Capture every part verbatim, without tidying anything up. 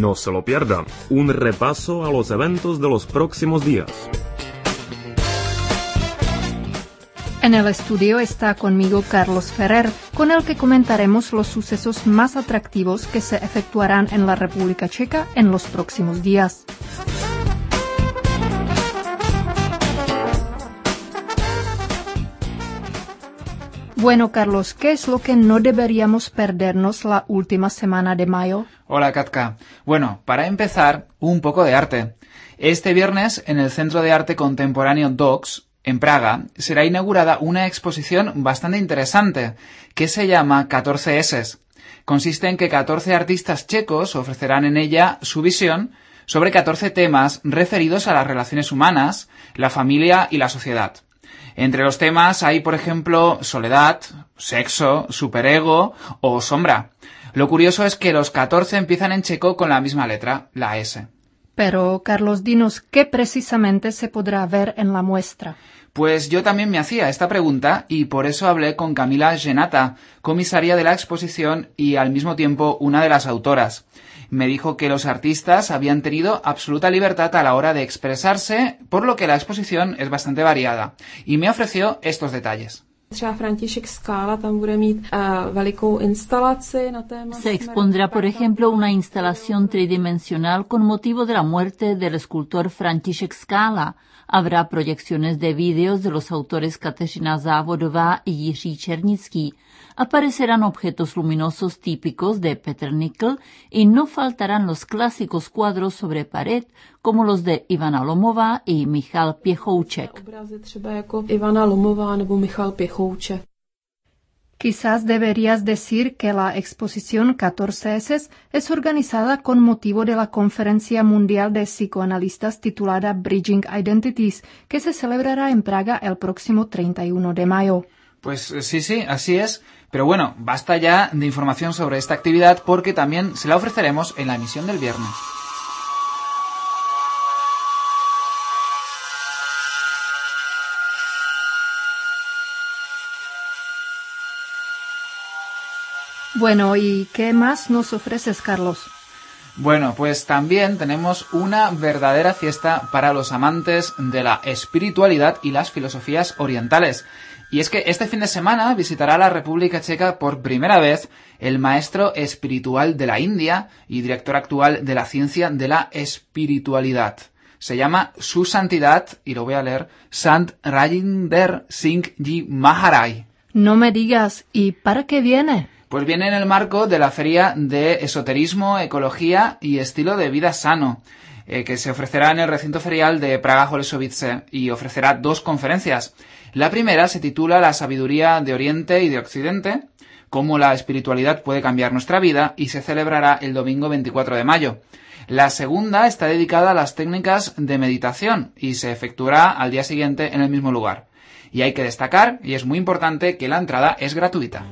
No se lo pierdan, un repaso a los eventos de los próximos días. En el estudio está conmigo Carlos Ferrer, con el que comentaremos los sucesos más atractivos que se efectuarán en la República Checa en los próximos días. Bueno, Carlos, ¿qué es lo que no deberíamos perdernos la última semana de mayo? Hola, Katka. Bueno, para empezar, un poco de arte. Este viernes, en el Centro de Arte Contemporáneo Docs, en Praga, será inaugurada una exposición bastante interesante, que se llama catorce ese. Consiste en que catorce artistas checos ofrecerán en ella su visión sobre catorce temas referidos a las relaciones humanas, la familia y la sociedad. Entre los temas hay, por ejemplo, soledad, sexo, superego o sombra. Lo curioso es que los catorce empiezan en checo con la misma letra, la S. Pero, Carlos, dinos, ¿qué precisamente se podrá ver en la muestra? Pues yo también me hacía esta pregunta y por eso hablé con Kamila Genata, comisaria de la exposición y al mismo tiempo una de las autoras. Me dijo que los artistas habían tenido absoluta libertad a la hora de expresarse, por lo que la exposición es bastante variada, y me ofreció estos detalles. Se expondrá, por ejemplo, una instalación tridimensional con motivo de la muerte del escultor František Skála. Habrá proyecciones de vídeos de los autores Kateřina Závodová y Jiří Černický. Aparecerán objetos luminosos típicos de Petr Nikl y no faltarán los clásicos cuadros sobre pared como los de Ivana Lomová y Michal Pěchouček. Quizás deberías decir que la exposición catorce ese es organizada con motivo de la Conferencia Mundial de Psicoanalistas titulada Bridging Identities, que se celebrará en Praga el próximo treinta y uno de mayo. Pues sí, sí, así es. Pero bueno, basta ya de información sobre esta actividad porque también se la ofreceremos en la emisión del viernes. Bueno, ¿y qué más nos ofreces, Carlos? Bueno, pues también tenemos una verdadera fiesta para los amantes de la espiritualidad y las filosofías orientales. Y es que este fin de semana visitará la República Checa por primera vez el maestro espiritual de la India y director actual de la ciencia de la espiritualidad. Se llama Su Santidad, y lo voy a leer, Sant Rajinder Singh Ji Maharaj. No me digas, ¿y para qué viene? Pues viene en el marco de la Feria de Esoterismo, Ecología y Estilo de Vida Sano, eh, que se ofrecerá en el recinto ferial de Praga-Holešovice y ofrecerá dos conferencias. La primera se titula La sabiduría de Oriente y de Occidente, cómo la espiritualidad puede cambiar nuestra vida, y se celebrará el domingo veinticuatro de mayo. La segunda está dedicada a las técnicas de meditación y se efectuará al día siguiente en el mismo lugar. Y hay que destacar, y es muy importante, que la entrada es gratuita.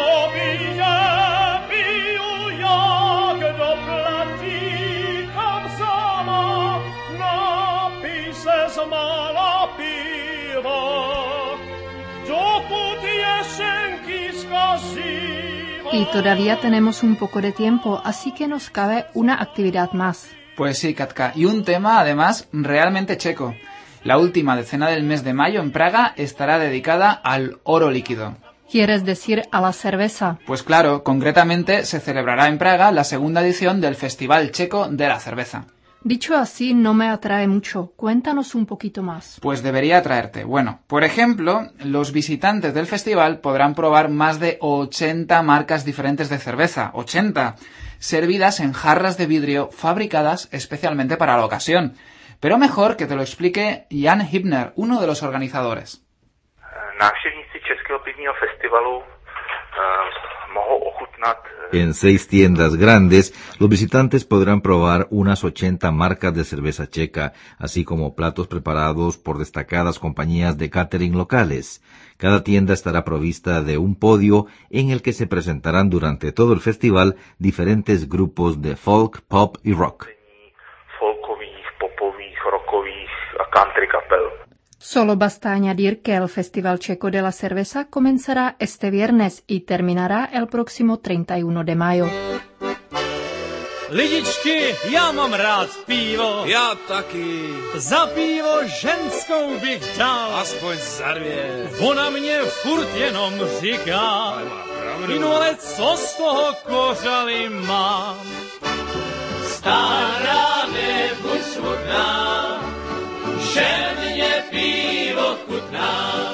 Y todavía tenemos un poco de tiempo, así que nos cabe una actividad más. Pues sí, Katka, y un tema además realmente checo. La última decena del mes de mayo en Praga estará dedicada al oro líquido. ¿Quieres decir a la cerveza? Pues claro, concretamente se celebrará en Praga la segunda edición del Festival Checo de la Cerveza. Dicho así, no me atrae mucho. Cuéntanos un poquito más. Pues debería atraerte. Bueno, por ejemplo, los visitantes del festival podrán probar más de ochenta marcas diferentes de cerveza, ochenta, servidas en jarras de vidrio fabricadas especialmente para la ocasión. Pero mejor que te lo explique Jan Hibner, uno de los organizadores. Návštěvníci Českého pivního festivalu mohou ochutnat. En seis tiendas grandes, los visitantes podrán probar unas ochenta marcas de cerveza checa, así como platos preparados por destacadas compañías de catering locales. Cada tienda estará provista de un podio en el que se presentarán durante todo el festival diferentes grupos de folk, pop y rock. Folkových, popových, rockových a country kapel. Solo basta añadir que el Festival Checo de la Cerveza comenzará este viernes y terminará el próximo treinta y uno de mayo. Lidičky, já mám rád pivo. Já taky. Za pivo ženskou bych dal. Aspoň za dvě. Ona mě furt jenom říká. Ale má pravdu. No ale co z toho kořaly mám?